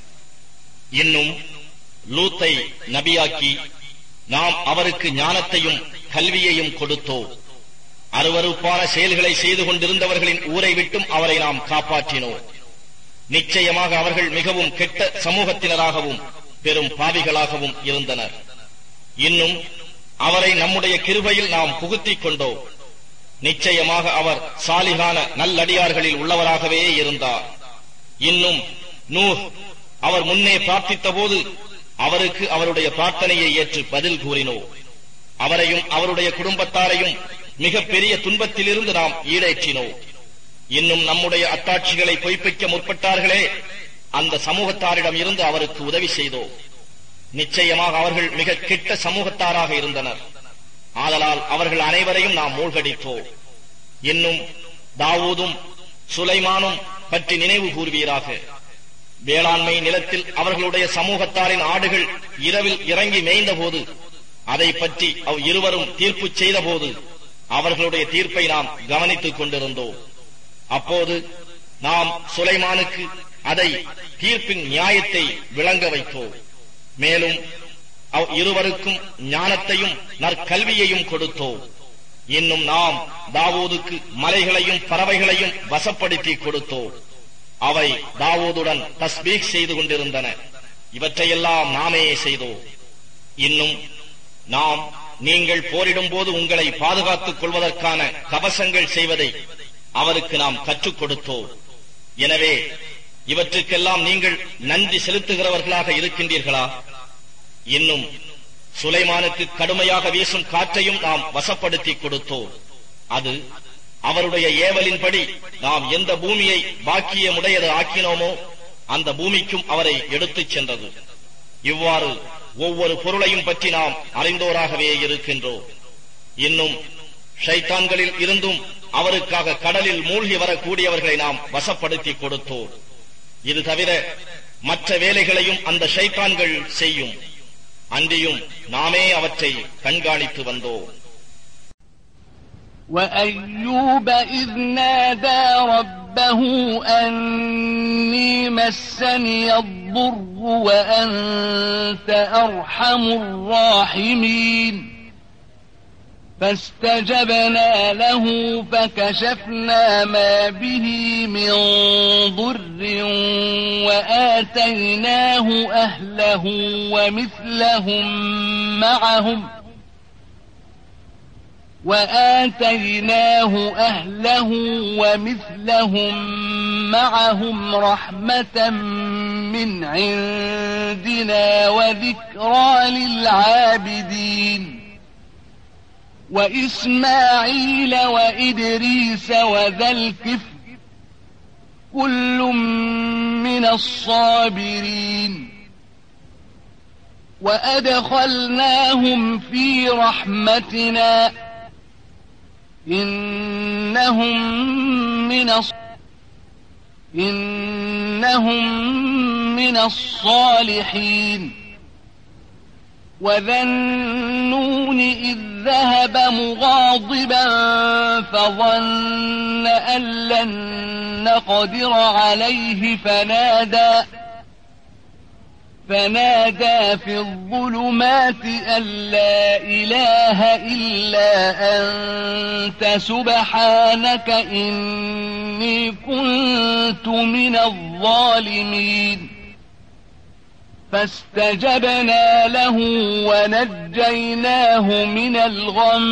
இன்னும் லூத்தை நபியாக்கி நாம் அவருக்கு ஞானத்தையும் கல்வியையும் கொடுத்தோம். அருவருப்பான செயல்களை செய்து கொண்டிருந்தவர்களின் ஊரை விட்டும் அவரை நாம் காப்பாற்றினோம். நிச்சயமாக அவர்கள் மிகவும் கெட்ட சமூகத்தினராகவும் பெரும் பாவிகளாகவும் இருந்தனர். இன்னும் அவரை நம்முடைய கிருபையில் நாம் புகுத்திக் கொண்டோம். நிச்சயமாக அவர் சாலிகான நல்லடியார்களில் உள்ளவராகவே இருந்தார். இன்னும் நூஹ் அவர் முன்னே பிரார்த்தித்த போது அவருக்கு அவருடைய பிரார்த்தனையை ஏற்று பதில் கூறினோம். அவரையும் அவருடைய குடும்பத்தாரையும் மிக பெரிய துன்பத்திலிருந்து நாம் ஈடேற்றினோம். இன்னும் நம்முடைய அத்தாட்சிகளை பொய்ப்பிக்க முற்பட்டார்களே, அந்த சமூகத்தாரிடம் இருந்து அவருக்கு உதவி செய்தோம். நிச்சயமாக அவர்கள் மிக கெட்ட சமூகத்தாராக இருந்தனர். ஆதலால் அவர்கள் அனைவரையும் நாம் மூழ்கடித்தோம். இன்னும் தாவூதும் சுலைமானும் பற்றி நினைவு கூர்வீராக. வேளாண்மை நிலத்தில் அவர்களுடைய சமூகத்தாரின் ஆடுகள் இரவில் இறங்கி மேய்ந்த போது அதை பற்றி அவ் இருவரும் தீர்ப்பு செய்த போது அவர்களுடைய தீர்ப்பை நாம் கவனித்துக் கொண்டிருந்தோம். அப்போது நாம் சுலைமானுக்கு அதை தீர்ப்பின் நியாயத்தை விளங்க வைத்தோம். மேலும் அவ் இருவருக்கும் ஞானத்தையும் நற்கல்வியையும் கொடுத்தோம். இன்னும் நாம் தாவூதுக்கு மலைகளையும் பறவைகளையும் வசப்படுத்தி கொடுத்தோம். அவை தாவூதுடன் தஸ்பீக் செய்து கொண்டிருந்தன. இவற்றையெல்லாம் நாமே செய்தோம். இன்னும் நாம் நீங்கள் போரிடும் போது உங்களை பாதுகாத்துக் கொள்வதற்கான கவசங்கள் செய்வதை அவருக்கு நாம் கற்றுக் கொடுத்தோம். எனவே இவற்றுக்கெல்லாம் நீங்கள் நன்றி செலுத்துகிறவர்களாக இருக்கின்றீர்களா? இன்னும் சுலைமானுக்கு கடுமையாக வீசும் காற்றையும் நாம் வசப்படுத்தி கொடுத்தோம். அது அவருடைய ஏவலின்படி நாம் எந்த பூமியை பாக்கியமுடையது ஆக்கினோமோ அந்த பூமிக்கும் அவரை எடுத்துச் சென்றது. இவ்வாறு ஒவ்வொரு பொருளையும் பற்றி நாம் அறிந்தோராகவே இருக்கின்றோம். இன்னும் ஷைத்தான்களில் இருந்தும் அவருக்காக கடலில் மூழ்கி வரக்கூடியவர்களை நாம் வசப்படுத்தி கொடுத்தோம். இது தவிர மற்ற வேலைகளையும் அந்த ஷைத்தான்கள் செய்யும். அன்றியும் நாமே அவற்றை கண்காணித்து வந்தோம். وَأَيُّوبَ إِذْ نَادَى رَبَّهُ أَنِّي مَسَّنِيَ الضُّرُّ وَأَنْتَ أَرْحَمُ الرَّاحِمِينَ فَاسْتَجَبْنَا لَهُ فَكَشَفْنَا مَا بِهِ مِنْ ضُرٍّ وَآتَيْنَاهُ أَهْلَهُ وَمِثْلَهُمْ مَعَهُمْ وآتيناه أهله ومثلهم معهم رحمة من عندنا وذكرى للعابدين وإسماعيل وإدريس وذا الكفل كل من الصابرين وأدخلناهم في رحمتنا إنهم من الص... إنهم من الصالحين وذا النون إذ ذهب مغاضبا فظن أن لن نقدر عليه فنادى فنادى في الظلمات أن لا إله إلا أنت سبحانك إني كنت من الظالمين فاستجبنا له ونجيناه من الغم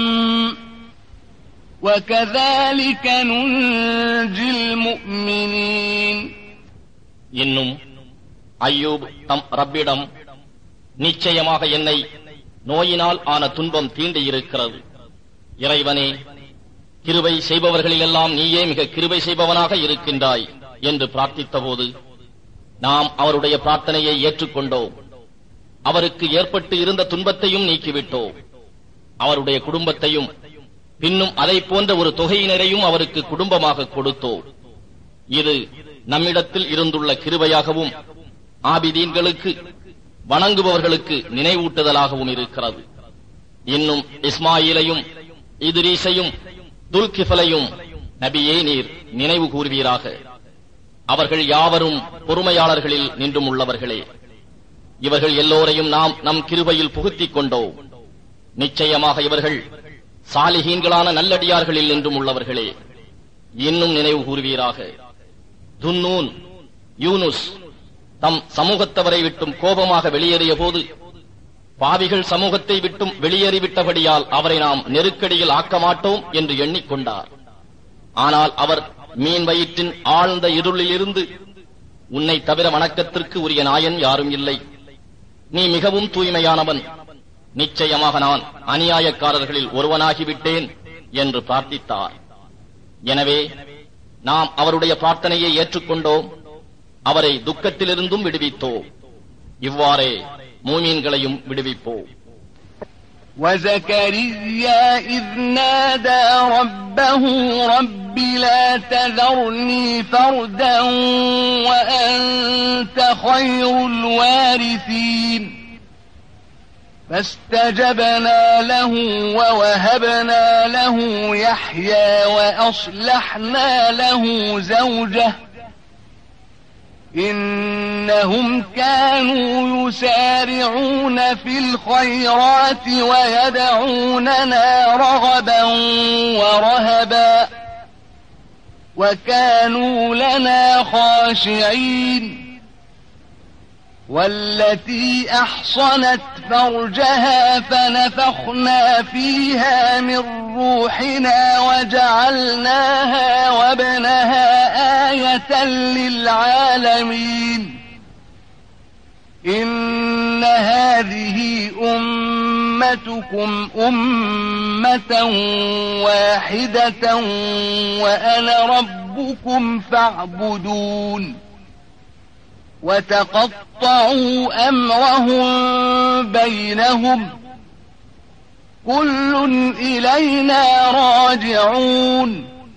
وكذلك ننجي المؤمنين. இன்னும் அய்யூப் தம் ரப்பிடம், நிச்சயமாக என்னை நோயினால் ஆன துன்பம் தீண்டியிருக்கிறது. இறைவனே, கிருபை செய்பவர்களிலெல்லாம் நீயே மிக கிருபை செய்பவனாக இருக்கின்றாய் என்று பிரார்த்தித்த போது நாம் அவருடைய பிரார்த்தனையை ஏற்றுக்கொண்டோம். அவருக்கு ஏற்பட்டு இருந்த துன்பத்தையும் நீக்கிவிட்டோம். அவருடைய குடும்பத்தையும் பின்னும் அதை போன்ற ஒரு தொகையினரையும் அவருக்கு குடும்பமாக கொடுத்தோம். இது நம்மிடத்தில் இருந்துள்ள கிருபையாகவும் ஆபிதீன்களுக்கு வணங்குபவர்களுக்கு நினைவூட்டுதலாகவும் இருக்கிறது. இன்னும் இஸ்மாயிலையும் இத்ரீஸையும் துல்கிஃபலையும் நபியே நீர் நினைவு கூர்வீராக. அவர்கள் யாவரும் பொறுமையாளர்களில் நின்றும் உள்ளவர்களே. இவர்கள் எல்லோரையும் நாம் நம் கிருபையில் புகுத்திக் கொண்டோம். நிச்சயமாக இவர்கள் சாலிஹீன்களான நல்லடியார்களில் நின்றும் உள்ளவர்களே. இன்னும் நினைவு கூர்வீராக. துன்னூன் யூனுஸ் தம் சமூகத்தவரை விட்டும் கோபமாக வெளியேறிய போது பாவிகள் சமூகத்தை விட்டும் வெளியேறிவிட்டபடியால் அவரை நாம் நெருக்கடியில் ஆக்க மாட்டோம் என்று எண்ணிக்கொண்டார். ஆனால் அவர் மீன் வயிற்றின் ஆழ்ந்த இருளில் இருந்து, உன்னை தவிர வணக்கத்திற்கு உரிய நாயன் யாரும் இல்லை, நீ மிகவும் தூய்மையானவன், நிச்சயமாக நான் அநியாயக்காரர்களில் ஒருவனாகிவிட்டேன் என்று பிரார்த்தித்தார். எனவே நாம் அவருடைய பிரார்த்தனையை ஏற்றுக்கொண்டோம், அவரை துக்கத்திலிருந்தும் விடுவித்தோம். இவ்வாறே மூமீன்களையும் விடுவிப்போம். وَزَكَرِيَّا إِذْ نَادَى رَبَّهُ رَبِّ لَا تَذَرْنِي فَرْدًا وَأَنْتَ خَيْرُ الْوَارِثِينَ فَاسْتَجَبْنَا لَهُ وَوَهَبْنَا لَهُ يَحْيَى وَأَصْلَحْنَا لَهُ زَوْجَهُ إنهم كانوا يسارعون في الخيرات ويدعوننا رغبا ورهبا وكانوا لنا خاشعين والتي أحصنت فرجها فنفخنا فيها من روحنا وجعلناها وابنها آية للعالمين إن هذه أمتكم أمة واحدة وأنا ربكم فاعبدون وتقطعوا أمرهم بينهم كل إلينا راجعون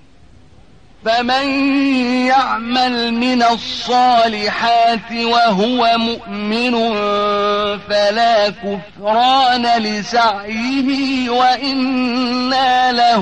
فمن يعمل من الصالحات وهو مؤمن فلا كفران لسعيه وإنا له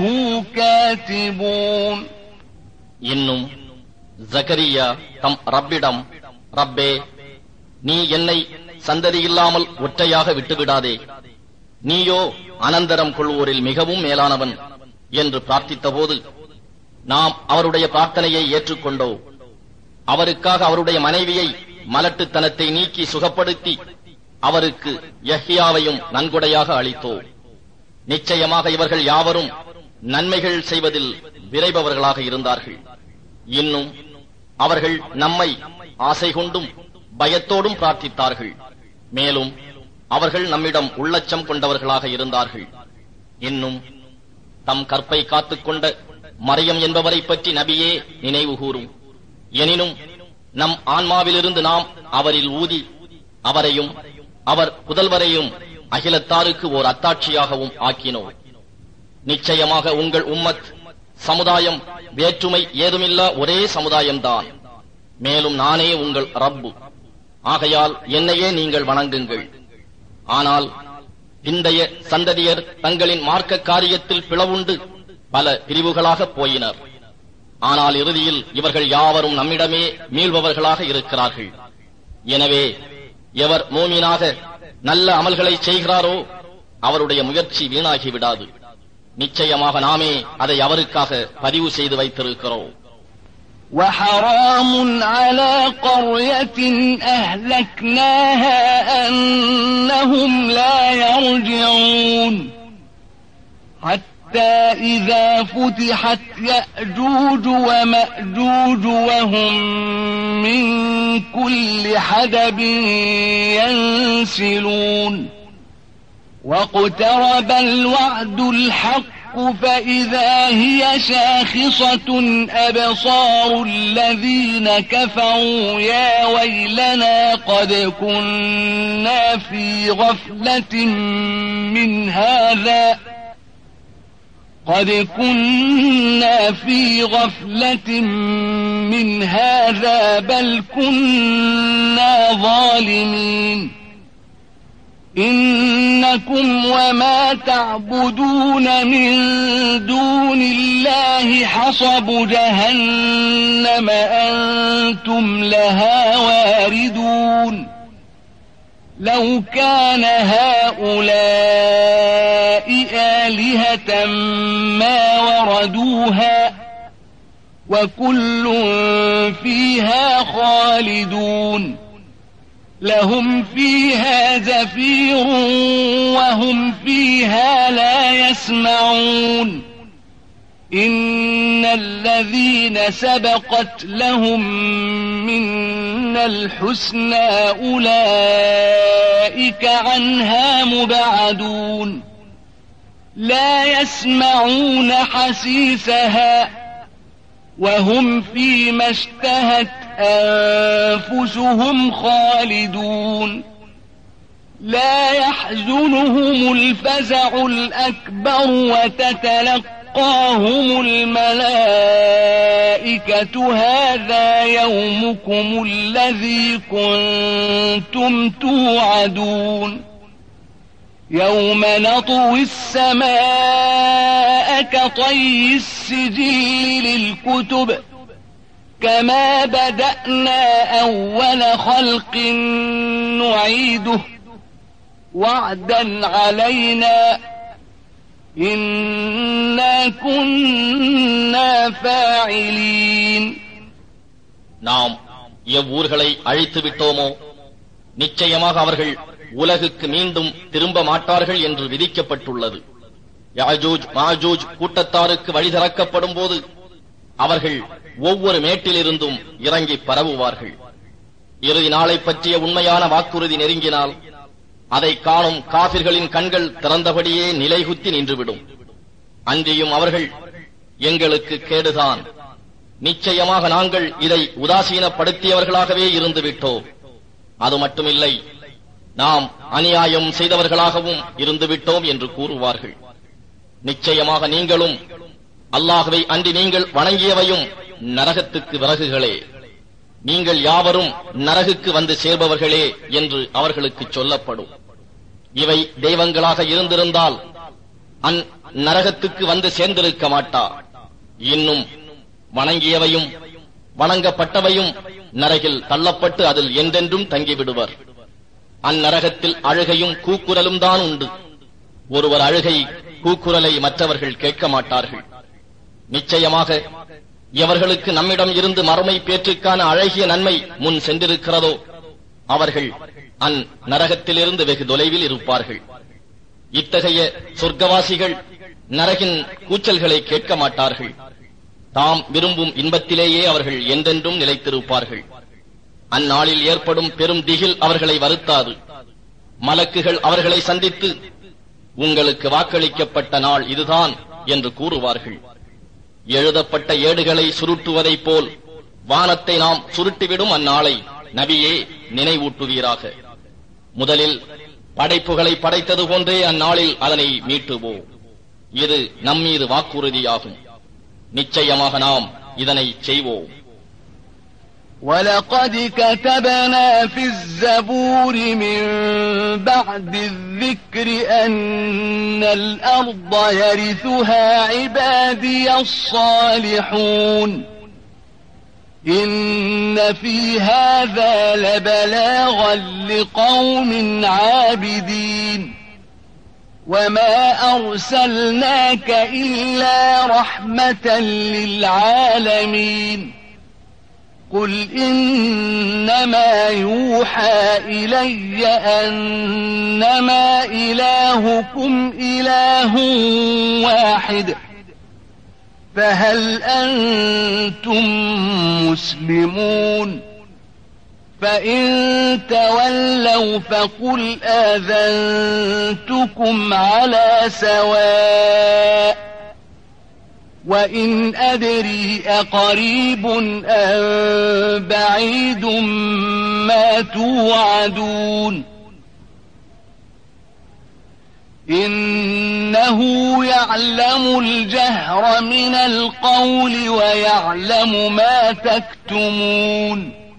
كاتبون. இன்னும் ஜக்கரியா தம் ரப்பிடம், ரப்பே, நீ என்னை சந்ததி இல்லாமல் ஒற்றையாக விட்டுவிடாதே, நீயோ அனந்தரம் கொள்வோரில் மிகவும் மேலானவன் என்று பிரார்த்தித்த போது நாம் அவருடைய பிரார்த்தனையை ஏற்றுக்கொண்டோம். அவருக்காக அவருடைய மனைவியை மலட்டுத்தனத்தை நீக்கி சுகப்படுத்தி அவருக்கு யஹ்யாவையும் நன்கொடையாக அளித்தோம். நிச்சயமாக இவர்கள் யாவரும் நன்மைகள் செய்வதில் விரைபவர்களாக இருந்தார்கள். இன்னும் அவர்கள் நம்மை ஆசை கொண்டும் பயத்தோடும் பிரார்த்தித்தார்கள். மேலும் அவர்கள் நம்மிடம் உள்ளச்சம் கொண்டவர்களாக இருந்தார்கள். இன்னும் தம் கற்பை காத்துக்கொண்ட மரியம் என்பவரை பற்றி நபியே நினைவு கூறும். எனினும் நம் ஆன்மாவிலிருந்து நாம் அவரில் ஊதி அவரையும் அவர் புதல்வரையும் அகிலத்தாருக்கு ஓர் அத்தாட்சியாகவும் ஆக்கினோம். நிச்சயமாக உங்கள் உம்மத் சமுதாயம் வேற்றுமை ஏதுமில்லா ஒரே சமுதாயம்தான். மேலும் நானே உங்கள் ரப்பு, ஆகையால் என்னையே நீங்கள் வணங்குங்கள். ஆனால் பிந்தைய சந்ததியர் தங்களின் மார்க்க காரியத்தில் பிளவுண்டு பல பிரிவுகளாக போயினர். ஆனால் இறுதியில் இவர்கள் யாவரும் நம்மிடமே மீள்பவர்களாக இருக்கிறார்கள். எனவே எவர் மூமினாக நல்ல அமல்களை செய்கிறாரோ அவருடைய முயற்சி வீணாகிவிடாது. நிச்சயமாக நாமே அதை அவருக்காக பதிவு செய்து வைத்திருக்கிறோம். وحرام على قرية أهلكناها أنهم لا يرجعون حتى إذا فتحت يأجوج ومأجوج وهم من كل حدب ينسلون واقترب الوعد الحق فإذا هي شاخصة أبصار الذين كفروا يا ويلنا قد كنا في غفلة من هذا قد كنا في غفلة من هذا بل كنا ظالمين إنكم وما تعبدون من دون الله حصب جهنم أنتم لها واردون لو كان هؤلاء آلهة ما وردوها وكل فيها خالدون لهم فيها زفير وهم فيها لا يسمعون إن الذين سبقت لهم منا الحسنى أولئك عنها مبعدون لا يسمعون حسيسها وهم فيما اشتهت أنفسهم خالدون لا يحزنهم الفزع الأكبر وتتلقاهم الملائكة هذا يومكم الذي كنتم توعدون يوم نطوي السماء كطي السجل للكتب كما بدأنا أول خلق نعيده وعدا علينا إنا كنا فاعلين நாம் எவ்வூர்களை அழித்து விட்டோமோ நிச்சயமாக அவர்கள் உலகுக்கு மீண்டும் திரும்ப மாட்டார்கள் என்று விதிக்கப்பட்டுள்ளது. யாஜூஜ் மாஜூஜ் கூட்டத்தாருக்கு வழி திறக்கப்படும் போது அவர்கள் ஒவ்வொரு மேட்டிலிருந்தும் இறங்கி பரவுவார்கள். இறுதி நாளை பற்றிய உண்மையான வாக்குறுதி நெருங்கினால் அதை காணும் காபிர்களின் கண்கள் திறந்தபடியே நிலைகுத்தி நின்றுவிடும். அன்றியும் அவர்கள் எங்களுக்கு கேடுதான், நிச்சயமாக நாங்கள் இதை உதாசீனப்படுத்தியவர்களாகவே இருந்துவிட்டோம், அது மட்டுமில்லை நாம் அநியாயம் செய்தவர்களாகவும் இருந்துவிட்டோம் என்று கூறுவார்கள். நிச்சயமாக நீங்களும் அல்லாஹ்வை அன்றி நீங்கள் வணங்கியவையும் நரகத்துக்கு விறகுகளே, நீங்கள் யாவரும் நரகுக்கு வந்து சேர்பவர்களே என்று அவர்களுக்கு சொல்லப்படும். இவை தெய்வங்களாக இருந்திருந்தால் அந் நரகத்துக்கு வந்து சேர்ந்திருக்க மாட்டா. இன்னும் வணங்கியவையும் வணங்கப்பட்டவையும் நரகில் தள்ளப்பட்டு அதில் என்றென்றும் தங்கிவிடுவர். அந்நரகத்தில் அழுகையும் கூக்குரலும் தான் உண்டு. ஒருவர் அழுகை கூக்குரலை மற்றவர்கள் கேட்க மாட்டார்கள். நிச்சயமாக எவர்களுக்கு நம்மிடம் இருந்து மறுமை பேற்றுக்கான அழகிய நன்மை முன் சென்றிருக்கிறதோ அவர்கள் அந் நரகத்திலிருந்து வெகு தொலைவில் இருப்பார்கள். இத்தகைய சொர்க்கவாசிகள் நரகின் கூச்சல்களை கேட்க மாட்டார்கள். தாம் விரும்பும் இன்பத்திலேயே அவர்கள் என்றென்றும் நிலைத்திருப்பார்கள். அந்நாளில் ஏற்படும் பெரும் திகில் அவர்களை வருத்தாது. மலக்குகள் அவர்களை சந்தித்து உங்களுக்கு வாக்களிக்கப்பட்ட நாள் இதுதான் என்று கூறுவார்கள். எழுதப்பட்ட ஏடுகளை சுருட்டுவதைப் போல் வானத்தை நாம் சுருட்டிவிடும் அந்நாளை நபியே நினைவூட்டுவீராக. முதலில் படைப்புகளை படைத்தது போன்றே அந்நாளில் அதனை மீட்டுவோம். இது நம்மீது வாக்குறுதியாகும். நிச்சயமாக நாம் இதனை செய்வோம். وَلَقَدْ كَتَبْنَا فِي الزَّبُورِ مِنْ بَعْدِ الذِّكْرِ أَنَّ الْأَرْضَ يَرِثُهَا عِبَادِيَ الصَّالِحُونَ إِنَّ فِي هَذَا لَبَلَاغًا لِقَوْمٍ عَابِدِينَ وَمَا أَرْسَلْنَاكَ إِلَّا رَحْمَةً لِلْعَالَمِينَ قُلْ إِنَّمَا يُوحَى إِلَيَّ أَنَّمَا إِلَٰهُكُمْ إِلَٰهٌ وَاحِدٌ فَهَلْ أَنتُمْ مُسْلِمُونَ فَإِن تَوَلَّوْا فَقُلْ آذَنتُكُمْ عَلَى سَوَاءٍ وَإِنْ أَدْرِي أَقَرِيبٌ أَمْ بَعِيدٌ مَا تُوعَدُونَ إنه يعلم الجهر من القول ويعلم ما تكتمون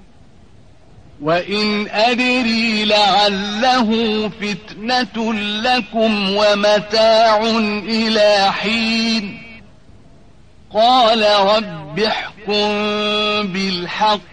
وإن أدري لعله فتنة لكم ومتاع إلى حين قال رب احكم بالحق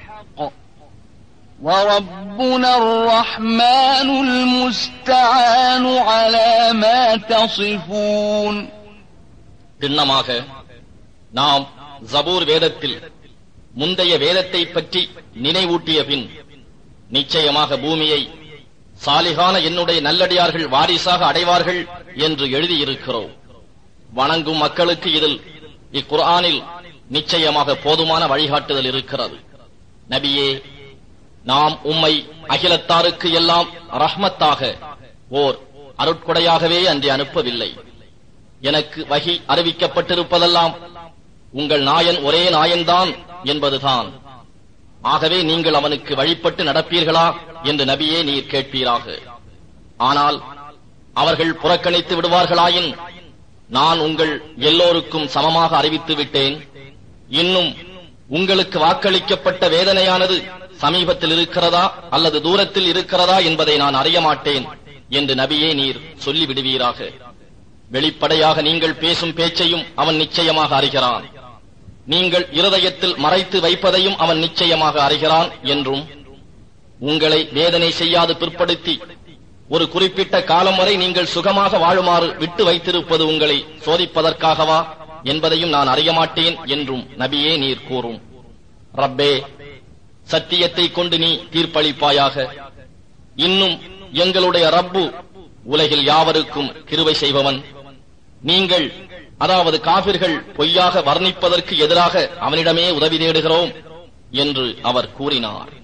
وربنا الرحمن المستعان على ما تصفون. திண்ணமாக நாம் ஜபூர் வேதத்தில் முந்தைய வேதத்தை பற்றி நினைவூட்டிய பின் நிச்சயமாக பூமியை சாலிகான என்னுடைய நல்லடியார்கள் வாரிசாக அடைவார்கள் என்று எழுதியிருக்கிறோம். வணங்கும் மக்களுக்கு இதில் இக்குர்ஆனில் நிச்சயமாக போதுமான வழிகாட்டுதல் இருக்கிறது. நபியே, நாம் உம்மை அகிலத்தாருக்கு எல்லாம் ரஹ்மத்தாக ஓர் அருட்கொடையாகவே அன்றி அனுப்பவில்லை. எனக்கு வஹி அறிவிக்கப்பட்டிருப்பதெல்லாம் உங்கள் நாயன் ஒரே நாயன்தான் என்பதுதான். ஆகவே நீங்கள் அவனுக்கு வழிபட்டு நடப்பீர்களா என்று நபியே நீர் கேட்பீராக. ஆனால் அவர்கள் புறக்கணித்து விடுவார்களாயின் நான் உங்கள் எல்லோருக்கும் சமமாக அறிவித்து விட்டேன். இன்னும் உங்களுக்கு வாக்களிக்கப்பட்ட வேதனையானது சமீபத்தில் இருக்கிறதா அல்லது தூரத்தில் இருக்கிறதா என்பதை நான் அறிய மாட்டேன் என்று நபியே நீர் சொல்லிவிடுவீராக. வெளிப்படையாக நீங்கள் பேசும் பேச்சையும் அவன் நிச்சயமாக அறிகிறான். நீங்கள் இருதயத்தில் மறைத்து வைப்பதையும் அவன் நிச்சயமாக அறிகிறான் என்றும், உங்களை வேதனை செய்யாது பிற்படுத்தி ஒரு குறிப்பிட்ட காலம் வரை நீங்கள் சுகமாக வாழுமாறு விட்டு வைத்திருப்பது உங்களை சோதிப்பதற்காகவா என்பதையும் நான் அறிய மாட்டேன் என்றும் நபியே நீர் கூறும். ரப்பே, சத்தியத்தை கொண்டு நீ தீர்ப்பளிப்பாயாக. இன்னும் எங்களுடைய ரப்பு உலகில் யாவருக்கும் கிருபை செய்பவன். நீங்கள், அதாவது காபிர்கள் பொய்யாக வர்ணிப்பதற்கு எதிராக அவனிடமே உதவி தேடுகிறோம் என்று அவர் கூறினார்.